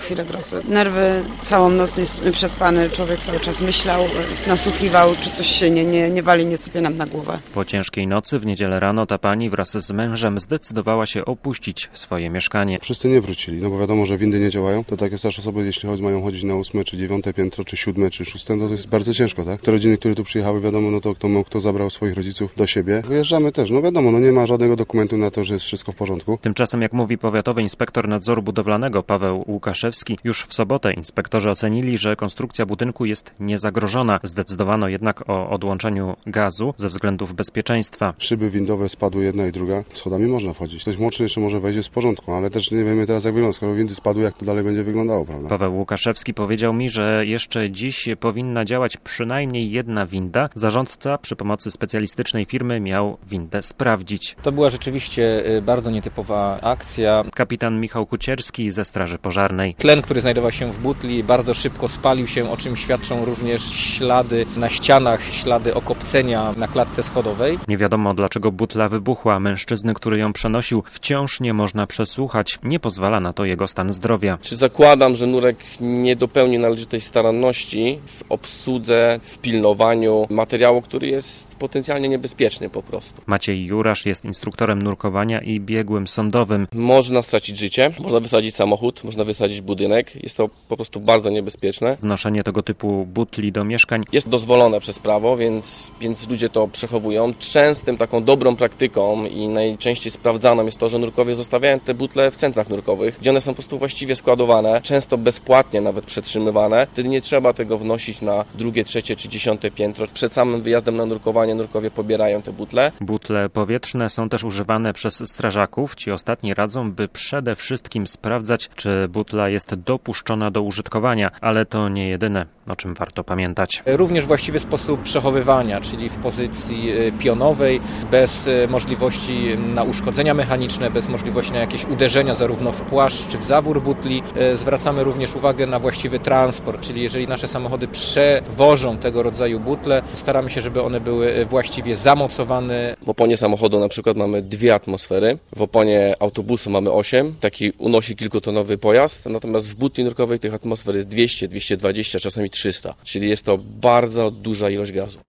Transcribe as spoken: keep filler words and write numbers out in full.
chwilę grozy. Nerwy całą noc nieprzespany, człowiek cały czas myślał, nasłuchiwał, czy coś się nie, nie, nie wali, nie sypie nam na głowę. Po ciężkiej nocy w niedzielę rano ta pani wraz z mężem zdecydowała się opuścić swoje mieszkanie. Wszyscy nie wrócili, no bo wiadomo, że windy nie działają. To takie starsze osoby, jeśli chodzi, mają chodzić na ósme, czy dziewiąte piętro, czy siódme, czy szóste, no to jest bardzo ciężko, tak? Te rodziny, które tu przyjechały, wiadomo, no to kto, kto zabrał swoich rodziców do siebie. Wyjeżdżamy też, no wiadomo, no nie ma żadnego dokumentu na to, że jest wszystko w porządku. Tymczasem, jak mówi powiatowy inspektor nadzoru budowlanego Paweł Łukaszewski, już w sobotę inspektorzy ocenili, że konstrukcja budynku jest niezagrożona. Zdecydowano jednak o odłączeniu gazu ze względów bezpieczeństwa. Szyby windowe spadły jedna i druga. Schodami można wchodzić. Ktoś młodszy jeszcze może wejść, jest w porządku, ale też nie wiemy teraz, jak wygląda. Skoro windy spadły, jak to dalej będzie wyglądało, prawda? Paweł Łukaszewski powiedział mi, że jeszcze dziś powinna działać przynajmniej jedna winda. Zarządca przy pomocy specjalistycznej firmy miał windę sprawdzić. To była rzeczywiście bardzo nietypowa akcja. Kapitan Michał Kucierski ze Straży Pożarnej. Tlen, który znajdował się w butli, bardzo szybko spalił się, o czym świadczą również ślady na ścianach, ślady okopcenia na klatce schodowej. Nie wiadomo, dlaczego butla wybuchła. Mężczyzny, który ją przenosił, wciąż nie można przesłuchać. Nie pozwala na to jego stan zdrowia. Czy zakładam, że nurek nie dopełni należytej staranności w obsłudze, w pilnowaniu materiału, który jest potencjalnie niebezpieczny po prostu. Maciej Jurasz jest instruktorem nurkowania i biegłym sądowym. Można stracić życie, można wysadzić samochód, można wysadzić budynek. Jest to po prostu bardzo niebezpieczne. Wnoszenie tego typu butli do mieszkań jest dozwolone przez prawo, więc, więc ludzie to przechowują. Częstym taką dobrą praktyką i najczęściej sprawdzaną jest to, że nurkowie zostawiają te butle w centrach nurkowych, gdzie one są po prostu właściwie składowane, często bezpłatnie nawet przetrzymywane. Wtedy nie trzeba tego wnosić na drugie, trzecie czy dziesiąte piętro. Przed samym wyjazdem na nurkowanie nurkowie pobierają te butle. Butle powietrzne są też używane przez strażaków. Ci ostatni radzą, by przede wszystkim sprawdzać, czy butla jest dopuszczona do użytkowania, ale to nie jedyne, o czym warto pamiętać. Również właściwy sposób przechowywania, czyli w pozycji pionowej, bez możliwości na uszkodzenia mechaniczne, bez możliwości na jakieś uderzenia zarówno w płaszcz czy w zawór butli. Zwracamy również uwagę na właściwy transport, czyli jeżeli nasze samochody przewożą tego rodzaju butle, staramy się, żeby one były właściwie zamocowane. W oponie samochodu na przykład mamy dwie atmosfery, w oponie autobusu mamy osiem, taki unosi kilkutonowy pojazd, natomiast w butli nurkowej tych atmosfer jest dwieście, dwieście dwadzieścia, czasami trzysta, czyli jest to bardzo duża ilość gazu.